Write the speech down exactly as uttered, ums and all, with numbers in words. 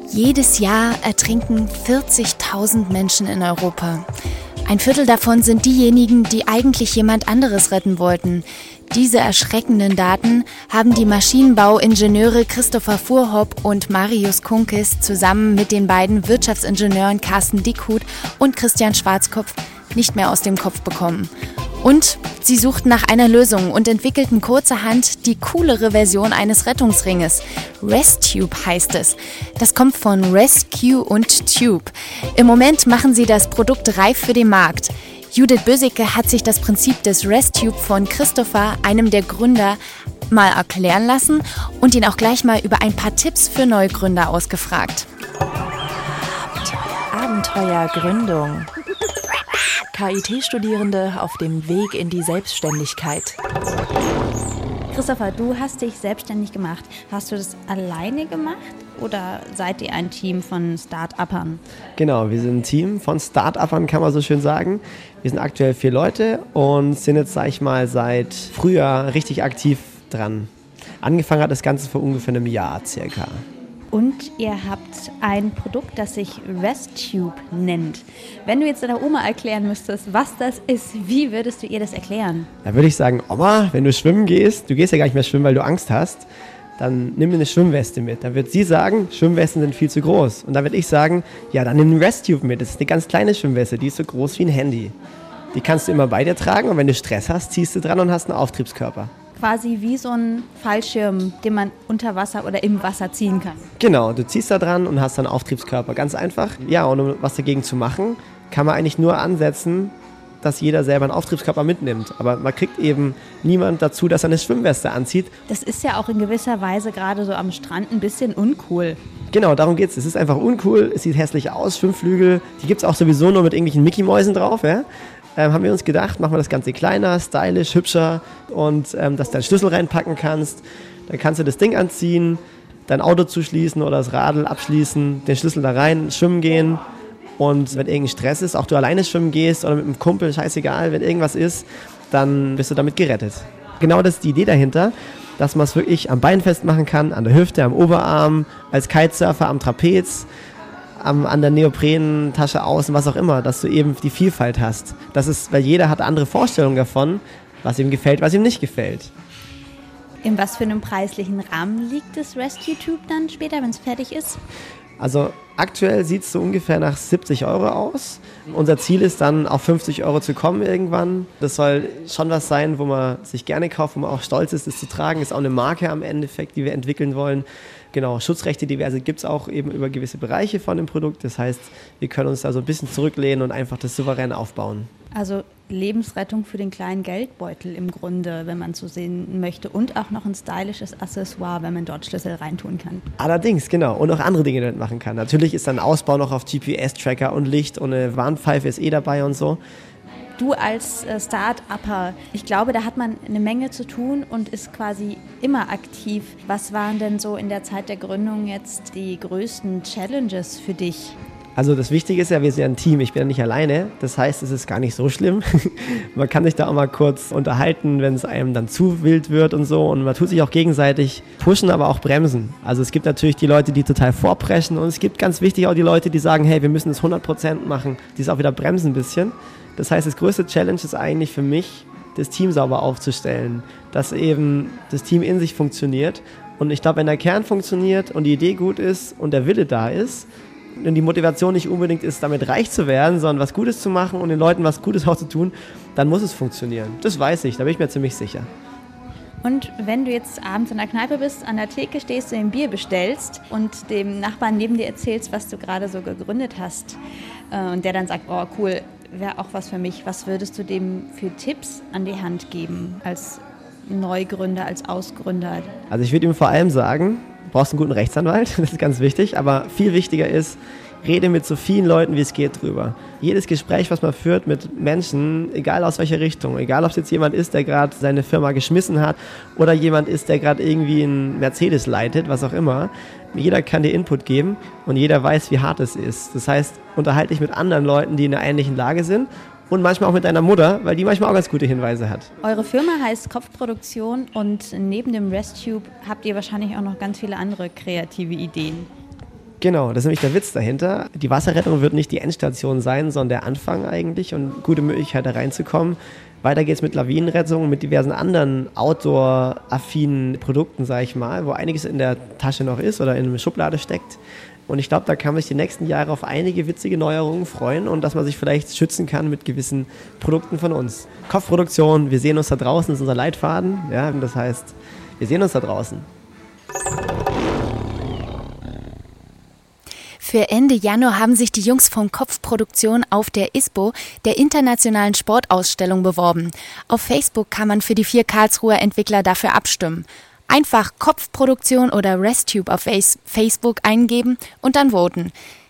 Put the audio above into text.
Jedes Jahr ertrinken vierzigtausend Menschen in Europa. Ein Viertel davon sind diejenigen, die eigentlich jemand anderes retten wollten. Diese erschreckenden Daten haben die Maschinenbauingenieure Christopher Fuhrhopp und Marius Kunkis zusammen mit den beiden Wirtschaftsingenieuren Carsten Dickhut und Christian Schwarzkopf nicht mehr aus dem Kopf bekommen. Und sie suchten nach einer Lösung und entwickelten kurzerhand die coolere Version eines Rettungsringes. Restube heißt es. Das kommt von Rescue und Tube. Im Moment machen sie das Produkt reif für den Markt. Judith Bösicke hat sich das Prinzip des Restube von Christopher, einem der Gründer, mal erklären lassen und ihn auch gleich mal über ein paar Tipps für Neugründer ausgefragt. Abenteuergründung. K I T-Studierende auf dem Weg in die Selbstständigkeit. Christopher, du hast dich selbstständig gemacht. Hast du das alleine gemacht oder seid ihr ein Team von Start-Uppern? Genau, wir sind ein Team von Start-Uppern, kann man so schön sagen. Wir sind aktuell vier Leute und sind jetzt, sag ich mal, seit Frühjahr richtig aktiv dran. Angefangen hat das Ganze vor ungefähr einem Jahr circa. Und ihr habt ein Produkt, das sich Restube nennt. Wenn du jetzt deiner Oma erklären müsstest, was das ist, wie würdest du ihr das erklären? Da würde ich sagen, Oma, wenn du schwimmen gehst, du gehst ja gar nicht mehr schwimmen, weil du Angst hast, dann nimm dir eine Schwimmweste mit. Dann wird sie sagen, Schwimmwesten sind viel zu groß. Und dann würde ich sagen, ja, dann nimm einen Restube mit. Das ist eine ganz kleine Schwimmweste, die ist so groß wie ein Handy. Die kannst du immer bei dir tragen und wenn du Stress hast, ziehst du dran und hast einen Auftriebskörper. Quasi wie so ein Fallschirm, den man unter Wasser oder im Wasser ziehen kann. Genau, du ziehst da dran und hast dann einen Auftriebskörper. Ganz einfach. Ja, und um was dagegen zu machen, kann man eigentlich nur ansetzen, dass jeder selber einen Auftriebskörper mitnimmt. Aber man kriegt eben niemand dazu, dass er eine Schwimmweste anzieht. Das ist ja auch in gewisser Weise gerade so am Strand ein bisschen uncool. Genau, darum geht's. Es ist einfach uncool, es sieht hässlich aus, Schwimmflügel. Die gibt's auch sowieso nur mit irgendwelchen Mickey-Mäusen drauf, ja. Ähm, haben wir uns gedacht, machen wir das Ganze kleiner, stylisch, hübscher und ähm, dass du deinen Schlüssel reinpacken kannst. Dann kannst du das Ding anziehen, dein Auto zuschließen oder das Radl abschließen, den Schlüssel da rein, schwimmen gehen und wenn irgendein Stress ist, auch du alleine schwimmen gehst oder mit einem Kumpel, scheißegal, wenn irgendwas ist, dann bist du damit gerettet. Genau das ist die Idee dahinter, dass man es wirklich am Bein festmachen kann, an der Hüfte, am Oberarm, als Kitesurfer am Trapez, Am, an der Neoprentasche außen, was auch immer, dass du eben die Vielfalt hast. Das ist, weil jeder hat andere Vorstellungen davon, was ihm gefällt, was ihm nicht gefällt. In was für einem preislichen Rahmen liegt das Restube dann später, wenn es fertig ist? Also aktuell sieht es so ungefähr nach siebzig Euro aus. Unser Ziel ist dann auf fünfzig Euro zu kommen irgendwann. Das soll schon was sein, wo man sich gerne kauft, wo man auch stolz ist, es zu tragen. Ist auch eine Marke am Endeffekt, die wir entwickeln wollen. Genau, Schutzrechte diverse gibt es auch eben über gewisse Bereiche von dem Produkt. Das heißt, wir können uns da so ein bisschen zurücklehnen und einfach das souverän aufbauen. Also Lebensrettung für den kleinen Geldbeutel im Grunde, wenn man so sehen möchte. Und auch noch ein stylisches Accessoire, wenn man dort Schlüssel reintun kann. Allerdings, genau. Und auch andere Dinge damit machen kann. Natürlich ist dann Ausbau noch auf G P S-Tracker und Licht und eine Warnpfeife ist eh dabei und so. Du als äh, Start-Upper, ich glaube, da hat man eine Menge zu tun und ist quasi immer aktiv. Was waren denn so in der Zeit der Gründung jetzt die größten Challenges für dich? Also das Wichtige ist ja, wir sind ja ein Team, ich bin ja nicht alleine. Das heißt, es ist gar nicht so schlimm. Man kann sich da auch mal kurz unterhalten, wenn es einem dann zu wild wird und so. Und man tut sich auch gegenseitig pushen, aber auch bremsen. Also es gibt natürlich die Leute, die total vorpreschen. Und es gibt ganz wichtig auch die Leute, die sagen, hey, wir müssen es hundert Prozent machen. Die es auch wieder bremsen ein bisschen. Das heißt, das größte Challenge ist eigentlich für mich, das Team sauber aufzustellen, dass eben das Team in sich funktioniert. Und ich glaube, wenn der Kern funktioniert und die Idee gut ist und der Wille da ist und die Motivation nicht unbedingt ist, damit reich zu werden, sondern was Gutes zu machen und den Leuten was Gutes auch zu tun, dann muss es funktionieren. Das weiß ich, da bin ich mir ziemlich sicher. Und wenn du jetzt abends in der Kneipe bist, an der Theke stehst, du ein Bier bestellst und dem Nachbarn neben dir erzählst, was du gerade so gegründet hast äh, und der dann sagt, oh cool, wäre auch was für mich. Was würdest du dem für Tipps an die Hand geben als Neugründer, als Ausgründer? Also ich würde ihm vor allem sagen, du brauchst einen guten Rechtsanwalt, das ist ganz wichtig, aber viel wichtiger ist, rede mit so vielen Leuten, wie es geht, drüber. Jedes Gespräch, was man führt mit Menschen, egal aus welcher Richtung, egal ob es jetzt jemand ist, der gerade seine Firma geschmissen hat oder jemand ist, der gerade irgendwie einen Mercedes leitet, was auch immer, jeder kann dir Input geben und jeder weiß, wie hart es ist. Das heißt, unterhalte dich mit anderen Leuten, die in einer ähnlichen Lage sind und manchmal auch mit deiner Mutter, weil die manchmal auch ganz gute Hinweise hat. Eure Firma heißt Kopfproduktion und neben dem Restube habt ihr wahrscheinlich auch noch ganz viele andere kreative Ideen. Genau, das ist nämlich der Witz dahinter. Die Wasserrettung wird nicht die Endstation sein, sondern der Anfang eigentlich und gute Möglichkeit da reinzukommen. Weiter geht's mit Lawinenrettung, mit diversen anderen Outdoor-affinen Produkten, sage ich mal, wo einiges in der Tasche noch ist oder in einer Schublade steckt. Und ich glaube, da kann man sich die nächsten Jahre auf einige witzige Neuerungen freuen und dass man sich vielleicht schützen kann mit gewissen Produkten von uns. Kopfproduktion, wir sehen uns da draußen, das ist unser Leitfaden. Ja, das heißt, wir sehen uns da draußen. Für Ende Januar haben sich die Jungs von Kopfproduktion auf der I S P O, der internationalen Sportausstellung, beworben. Auf Facebook kann man für die vier Karlsruher Entwickler dafür abstimmen. Einfach Kopfproduktion oder Restube auf Facebook eingeben und dann voten.